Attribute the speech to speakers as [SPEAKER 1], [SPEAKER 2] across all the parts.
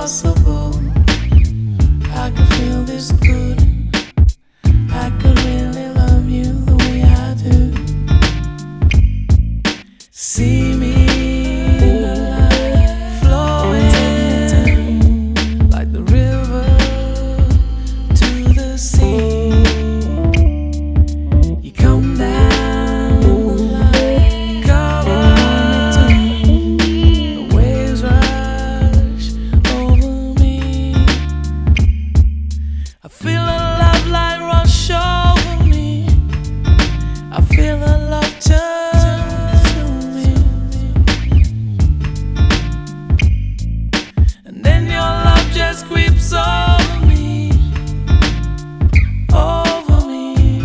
[SPEAKER 1] possible. I could feel this good. I could really love you the way I do. See me in the light, flowing like the river to the sea. You come down in the light, cover me too. The waves rush over me. I feel a love light rush over me. I feel a love turn to me. And then your love just creeps over me, over me.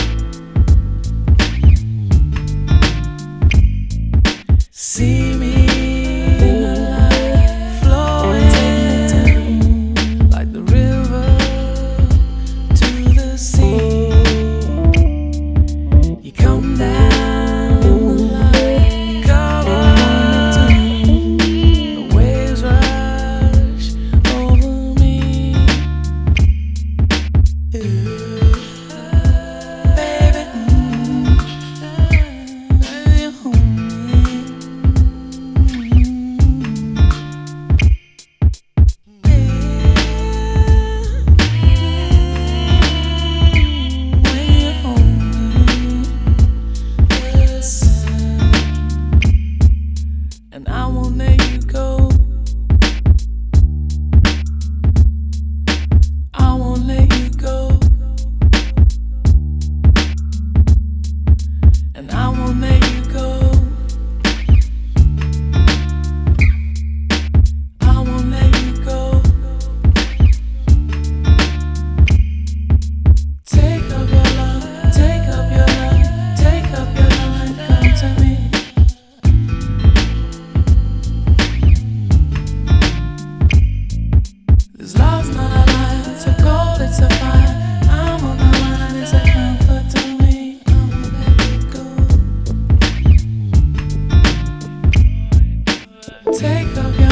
[SPEAKER 1] See me in the light, flowing like the river to the sea. You come down in the light, cover me too. The waves rush over me. Baby, you hold me. And I won't let you go. I won't let you go. And I won't let you go. I won't let you go. Take up your love, take up your love, take up your love and come to me. This love's not a lie, it's a gold, it's a fire. I'm on my mind, it's a comfort to me. I won't let it go. Take up your